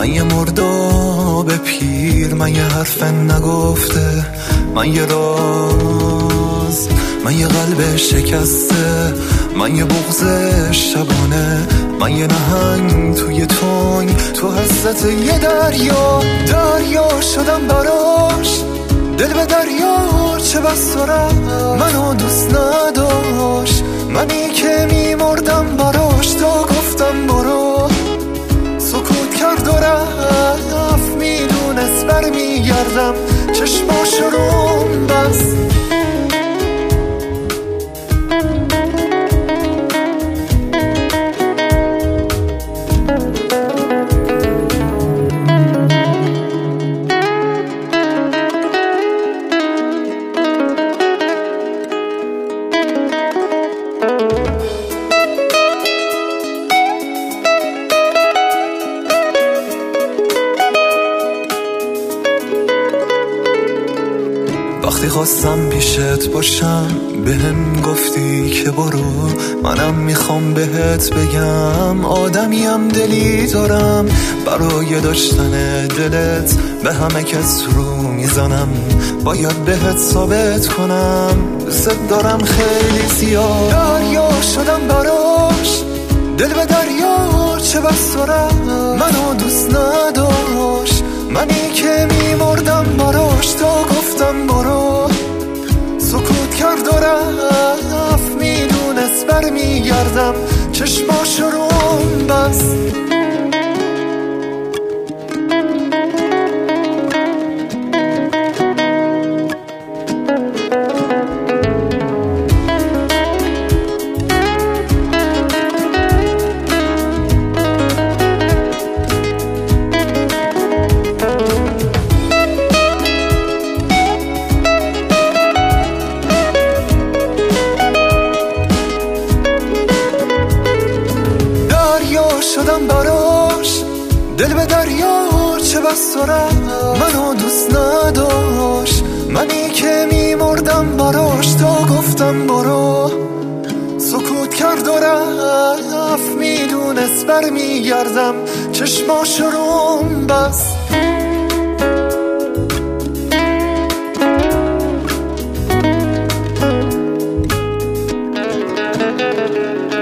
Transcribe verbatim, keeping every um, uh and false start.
من یه مرداب پیر، من یه حرف نگفته، من یه راز، من یه قلب شکسته، من یه بغض شبانه، من یه نهنگ توی تنگ، تو حسرت یه دریا. دریا شدم براش، دل به دریا چه بس دارم، منو دوست نداشت، منی که میمردم براش تا گفتم برو. سکوت کرد و رفت، میدونست برمیگردم، چشماشو روم بست. وقتی خواستم پیشت باشم بهم گفتی که برو، منم میخوام بهت بگم آدمیم دلی دارم، برای داشتن دلت به همه کس رو میزنم، باید بهت ثابت کنم دوست دارم خیلی زیاد. دریا شدم براش، دل به دریا چه بس دارم، منو دوست نداشت، منی که میمردم براش تا گفتم برو. سکوت کرد و رفت، میدونست برمیگردم، چشماشو روم بست. شدم براش، دل به دریا چه بس دارم، منو دوست نداشت، منی که میمردم براش تا گفتم برو. سکوت کرد و رفت، میدونست برمیگردم، چشماشو روم بست.